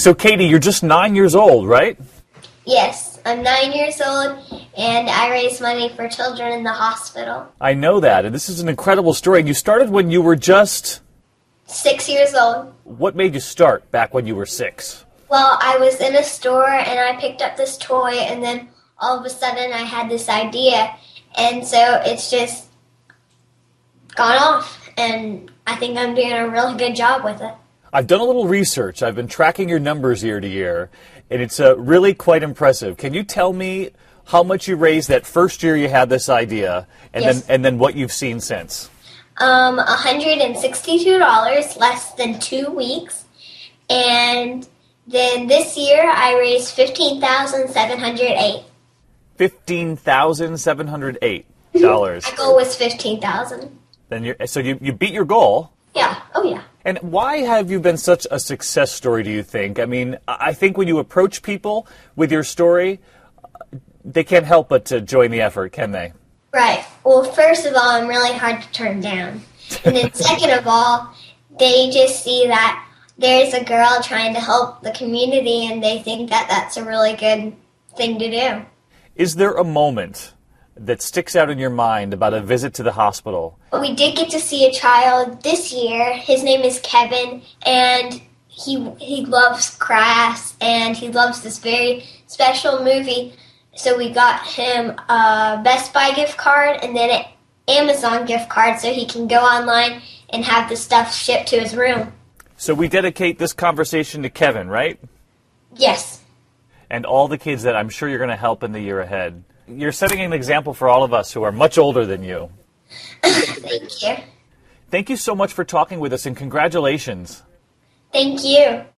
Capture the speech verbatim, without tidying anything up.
So, Katie, you're just nine years old, right? Yes, I'm nine years old, and I raise money for children in the hospital. I know that, and this is an incredible story. You started when you were just... Six years old. What made you start back when you were six? Well, I was in a store, and I picked up this toy, and then all of a sudden I had this idea, and so it's just gone off, and I think I'm doing a really good job with it. I've done a little research. I've been tracking your numbers year to year, and it's uh, really quite impressive. Can you tell me how much you raised that first year you had this idea, and Yes. then and then what you've seen since? Um, one hundred sixty-two dollars, less than two weeks, and then this year I raised fifteen thousand seven hundred eight dollars. Fifteen thousand seven hundred eight dollars. My goal was fifteen thousand dollars. Then you so you you beat your goal. Yeah, oh yeah. And why have you been such a success story, do you think? I mean, I think when you approach people with your story, they can't help but to join the effort, can they? Right. Well, first of all, I'm really hard to turn down. And then second of all, they just see that there's a girl trying to help the community, and they think that that's a really good thing to do. Is there a moment that sticks out in your mind about a visit to the hospital? We did get to see a child this year. His name is Kevin, and he he loves crafts, and he loves this very special movie. So we got him a Best Buy gift card and then an Amazon gift card so he can go online and have the stuff shipped to his room. So we dedicate this conversation to Kevin, right? Yes. And all the kids that I'm sure you're going to help in the year ahead. You're setting an example for all of us who are much older than you. Thank you. Thank you so much for talking with us, and congratulations. Thank you.